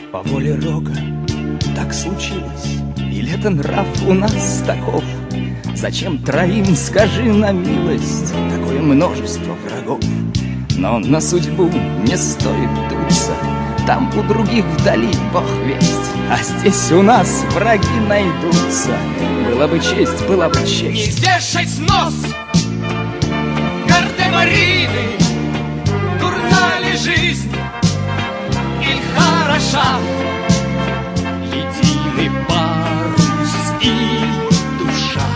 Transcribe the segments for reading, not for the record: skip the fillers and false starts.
По воле Рога так случилось, или это нрав у нас таков? Зачем троим, скажи на милость, такое множество врагов? Но на судьбу не стоит дуться, там у других вдали Бог весть, а здесь у нас враги найдутся. Была бы честь, была бы честь. Не вешать нос Гардемарины, дурна ли жизнь или хороша? Единый парус и душа,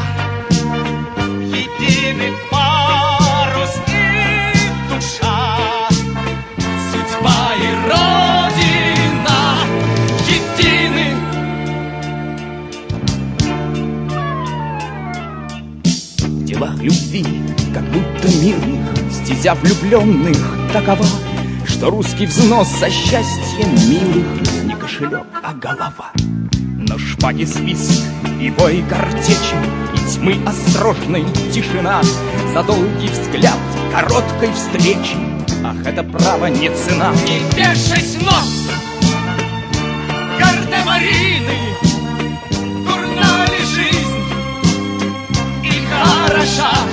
единый парус и душа, судьба и родина едины. В делах любви, как будто мирных, стезя влюбленных такова, что русский взнос за счастье милых не кошелек, а голова. Но шпаги свист и бой картечи, и тьмы острожной тишина за долгий взгляд короткой встречи. Ах, это право не цена. Не вешать нос Гардемарины, дурна ли жизнь или хороша?